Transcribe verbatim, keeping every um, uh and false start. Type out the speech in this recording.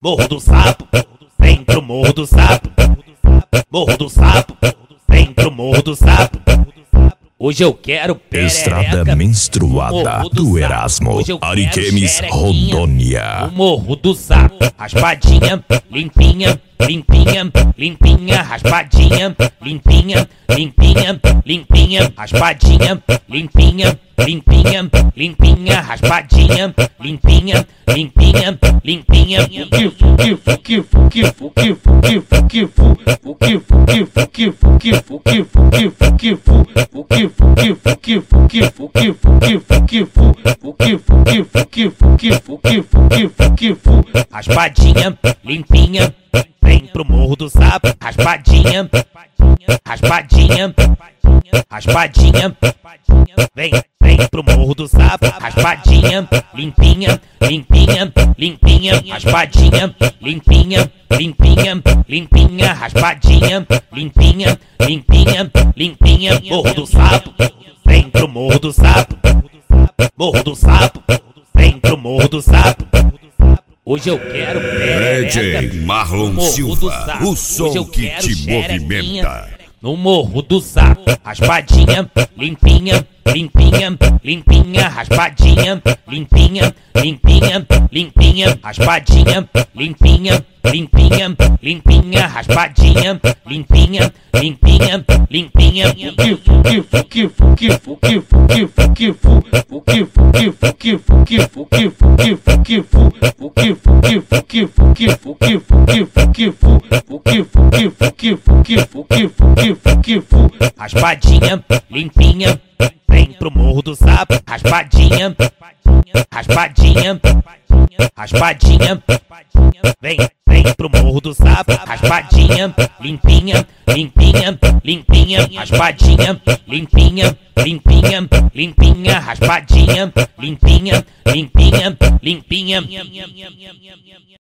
Morro do Sapo, vem pro Morro do Sapo. Morro do Sapo, vem pro Morro do Sapo. Hoje eu quero perereca, Estrada menstruada do do Sapo. Erasmo, Hoje eu quero Ariquemes, xerequinha, Rondônia. o Morro do Sapo, raspadinha, limpinha, limpinha, limpinha, raspadinha, limpinha, limpinha, limpinha, raspadinha, limpinha, limpinha, limpinha, raspadinha, limpinha, limpinha, limpinha. Raspadinha, limpinha, vem pro Morro do Sapo. Raspadinha, raspadinha, raspadinha, vem, vem pro Morro do Sapo. Raspadinha, limpinha, limpinha, limpinha, raspadinha, limpinha, limpinha, limpinha, raspadinha, limpinha, limpinha, limpinha. Morro do Sapo, vem pro Morro do Sapo. Morro do Sapo, vem pro Morro do Sapo. Hoje eu quero perereca, D J Marlon Morro do Silva, Sapo. o som Hoje eu que quero te xerequinha movimenta. no Morro do Sapo, raspadinha, limpinha, limpinha, limpinha, raspadinha, limpinha, limpinha, limpinha, raspadinha, limpinha, limpinha, limpinha, raspadinha, limpinha, limpinha, limpinha. Raspadinha, limpinha, vem pro Morro do Sapo. Raspadinha, raspadinha, raspadinha, vem, vem pro Morro do Sapo. Raspadinha, limpinha, limpinha, limpinha, raspadinha, limpinha, limpinha, limpinha, raspadinha, limpinha, limpinha, limpinha.